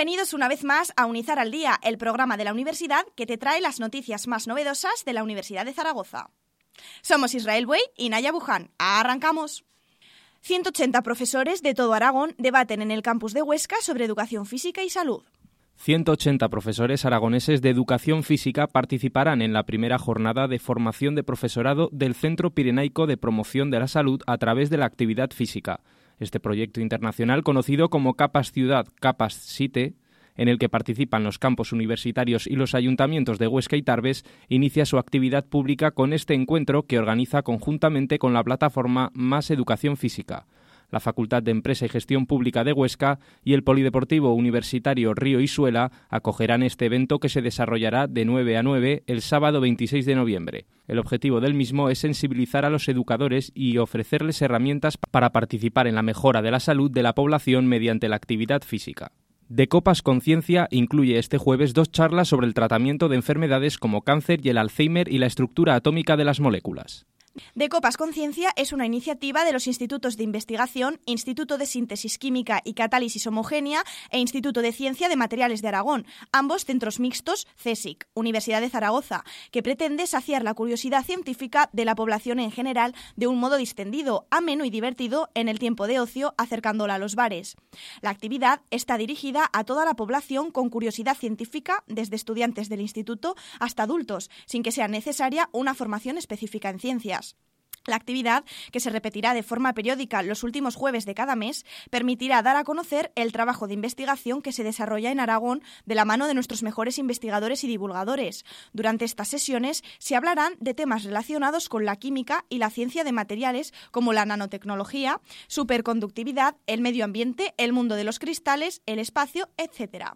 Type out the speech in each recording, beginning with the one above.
Bienvenidos una vez más a Unizar al Día, el programa de la universidad que te trae las noticias más novedosas de la Universidad de Zaragoza. Somos Israel Buey y Naya Buján. ¡Arrancamos! 180 profesores de todo Aragón debaten en el campus de Huesca sobre educación física y salud. 180 profesores aragoneses de educación física participarán en la primera jornada de formación de profesorado del Centro Pirenaico de Promoción de la Salud a través de la actividad física. Este proyecto internacional, conocido como CAPAS Ciudad, CAPAS Site, en el que participan los campus universitarios y los ayuntamientos de Huesca y Tarbes, inicia su actividad pública con este encuentro que organiza conjuntamente con la plataforma Más Educación Física. La Facultad de Empresa y Gestión Pública de Huesca y el Polideportivo Universitario Río Isuela acogerán este evento que se desarrollará de 9 a 9 el sábado 26 de noviembre. El objetivo del mismo es sensibilizar a los educadores y ofrecerles herramientas para participar en la mejora de la salud de la población mediante la actividad física. Decopas Conciencia incluye este jueves 2 charlas sobre el tratamiento de enfermedades como cáncer y el Alzheimer y la estructura atómica de las moléculas. Decopas Conciencia es una iniciativa de los Institutos de Investigación, Instituto de Síntesis Química y Catálisis Homogénea e Instituto de Ciencia de Materiales de Aragón, ambos centros mixtos CSIC, Universidad de Zaragoza, que pretende saciar la curiosidad científica de la población en general de un modo distendido, ameno y divertido en el tiempo de ocio, acercándola a los bares. La actividad está dirigida a toda la población con curiosidad científica, desde estudiantes del instituto hasta adultos, sin que sea necesaria una formación específica en ciencias. La actividad, que se repetirá de forma periódica los últimos jueves de cada mes, permitirá dar a conocer el trabajo de investigación que se desarrolla en Aragón de la mano de nuestros mejores investigadores y divulgadores. Durante estas sesiones se hablarán de temas relacionados con la química y la ciencia de materiales como la nanotecnología, superconductividad, el medio ambiente, el mundo de los cristales, el espacio, etc.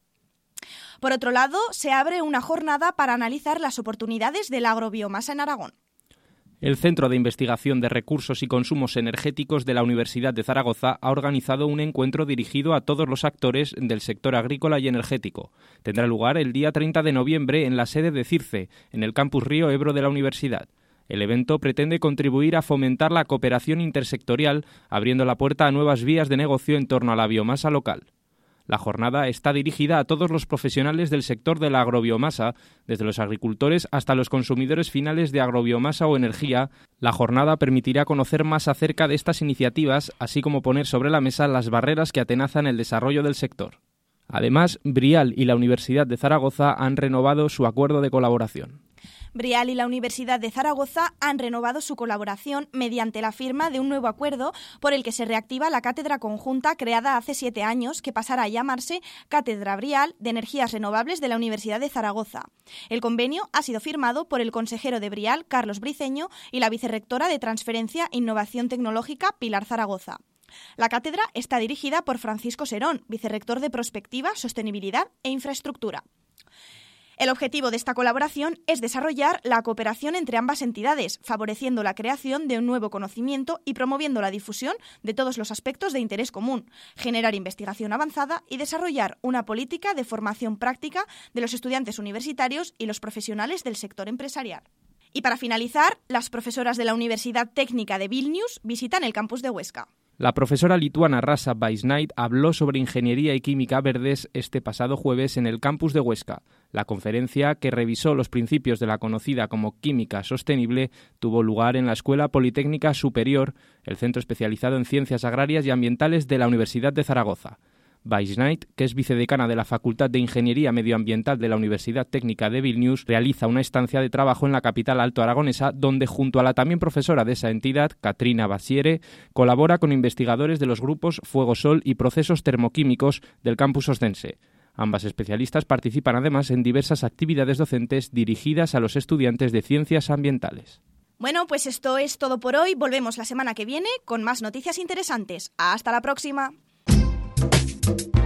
Por otro lado, se abre una jornada para analizar las oportunidades de la agrobiomasa en Aragón. El Centro de Investigación de Recursos y Consumos Energéticos de la Universidad de Zaragoza ha organizado un encuentro dirigido a todos los actores del sector agrícola y energético. Tendrá lugar el día 30 de noviembre en la sede de CIRCE, en el campus Río Ebro de la universidad. El evento pretende contribuir a fomentar la cooperación intersectorial, abriendo la puerta a nuevas vías de negocio en torno a la biomasa local. La jornada está dirigida a todos los profesionales del sector de la agrobiomasa, desde los agricultores hasta los consumidores finales de agrobiomasa o energía. La jornada permitirá conocer más acerca de estas iniciativas, así como poner sobre la mesa las barreras que atenazan el desarrollo del sector. Además, Brial y la Universidad de Zaragoza han renovado su acuerdo de colaboración. Brial y la Universidad de Zaragoza han renovado su colaboración mediante la firma de un nuevo acuerdo por el que se reactiva la cátedra conjunta creada hace 7 años, que pasará a llamarse Cátedra Brial de Energías Renovables de la Universidad de Zaragoza. El convenio ha sido firmado por el consejero de Brial, Carlos Briceño, y la vicerrectora de Transferencia e Innovación Tecnológica, Pilar Zaragoza. La cátedra está dirigida por Francisco Serón, vicerrector de Prospectiva, Sostenibilidad e Infraestructura. El objetivo de esta colaboración es desarrollar la cooperación entre ambas entidades, favoreciendo la creación de un nuevo conocimiento y promoviendo la difusión de todos los aspectos de interés común, generar investigación avanzada y desarrollar una política de formación práctica de los estudiantes universitarios y los profesionales del sector empresarial. Y para finalizar, las profesoras de la Universidad Técnica de Vilnius visitan el campus de Huesca. La profesora lituana Rasa Vaisnait habló sobre ingeniería y química verdes este pasado jueves en el campus de Huesca. La conferencia, que revisó los principios de la conocida como química sostenible, tuvo lugar en la Escuela Politécnica Superior, el centro especializado en ciencias agrarias y ambientales de la Universidad de Zaragoza. Vaisnait, que es vicedecana de la Facultad de Ingeniería Medioambiental de la Universidad Técnica de Vilnius, realiza una estancia de trabajo en la capital altoaragonesa, donde junto a la también profesora de esa entidad, Katrina Basiere, colabora con investigadores de los grupos Fuego Sol y Procesos Termoquímicos del campus oscense. Ambas especialistas participan además en diversas actividades docentes dirigidas a los estudiantes de ciencias ambientales. Bueno, pues esto es todo por hoy. Volvemos la semana que viene con más noticias interesantes. ¡Hasta la próxima!